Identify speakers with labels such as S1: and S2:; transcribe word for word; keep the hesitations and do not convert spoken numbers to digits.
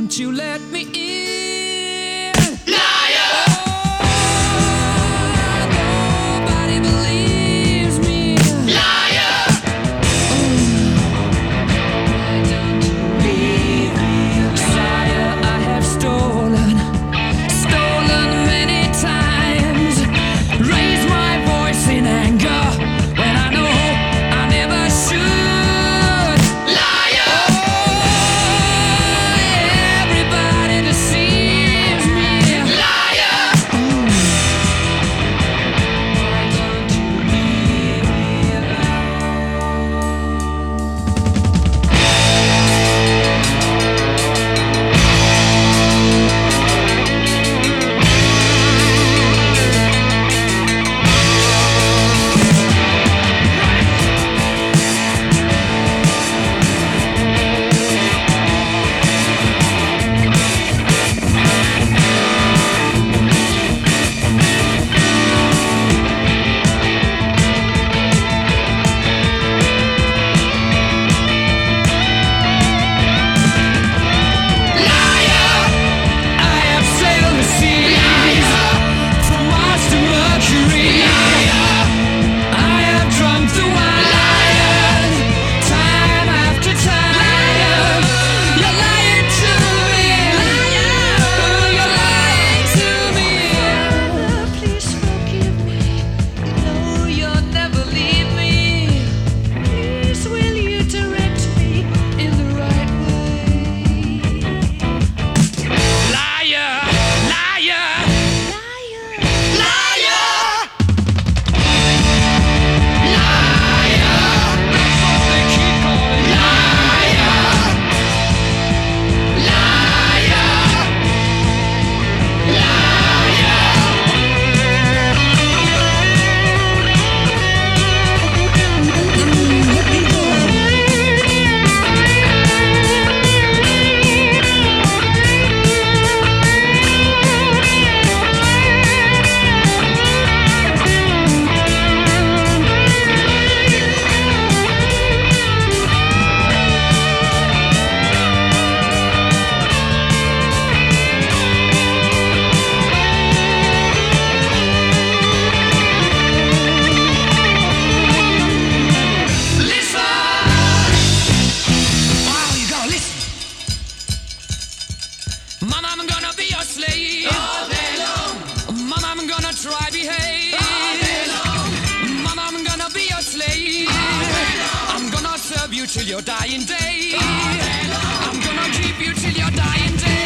S1: won't you let me in?
S2: Liar!
S1: Oh, nobody believes me.
S2: Liar!
S1: Why don't you leave me? Sire, I have stolen, stolen many times. Raised my voice in anger when I know I never should.
S2: Liar!
S1: Oh, everybody deceives me.
S2: Liar!
S1: Why don't you leave me alone? I have sailed the seas from Mars to Mercury. I have drunk the wine time after time. You're lying to me. You're lying to me. Please forgive me. No, you'll never leave me. Please, will you direct me in the right way? Liar, liar, liar, liar, liar. That's what they keep calling liar, Mama, I'm gonna be your slave.
S2: All day long.
S1: Mama, I'm gonna try behave.
S2: All day long.
S1: Mama, I'm gonna be your slave.
S2: All day long.
S1: I'm gonna serve you till your dying day.
S2: All day long.
S1: I'm gonna keep you till your dying day.